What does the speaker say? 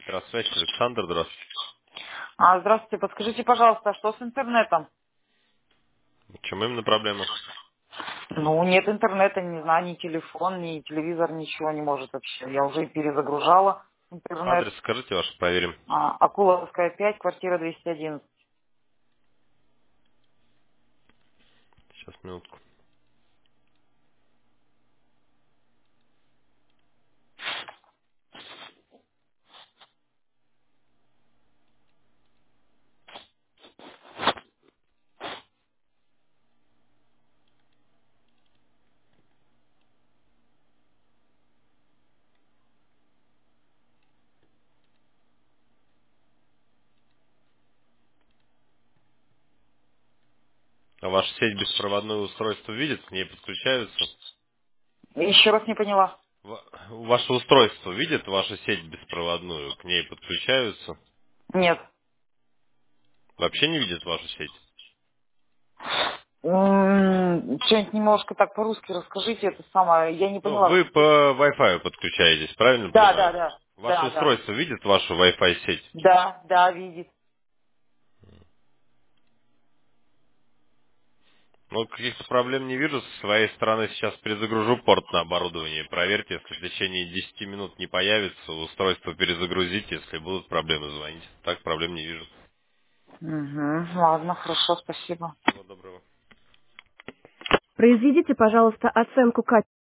Здравствуйте, Александр, здравствуйте. Здравствуйте, подскажите, пожалуйста, что с интернетом? В чем именно проблема? Ну, нет интернета, не знаю, ни телефон, ни телевизор, ничего не может вообще. Я уже перезагружала интернет. Адрес скажите ваш, проверим. Акуловская 5, квартира 211. Сейчас, минутку. А ваша сеть беспроводное устройство видит, к ней подключаются? Еще раз не поняла. Ваше устройство видит вашу сеть беспроводную, к ней подключаются? Нет. Вообще не видит вашу сеть? Что-нибудь немножко так по-русски расскажите, это самое, я не Ну, поняла. вы по Wi-Fi подключаетесь, правильно Да, да, понимаю? да, Ваше да, да, устройство видит вашу Wi-Fi сеть? да, да, видит. Ну, каких-то проблем не вижу. С своей стороны сейчас перезагружу порт на оборудование. Проверьте, если в течение 10 минут не появится, устройство перезагрузите. Если будут проблемы, звоните. Так проблем не вижу. Угу, ладно, хорошо, спасибо. Всего доброго. Произведите, пожалуйста, оценку качества.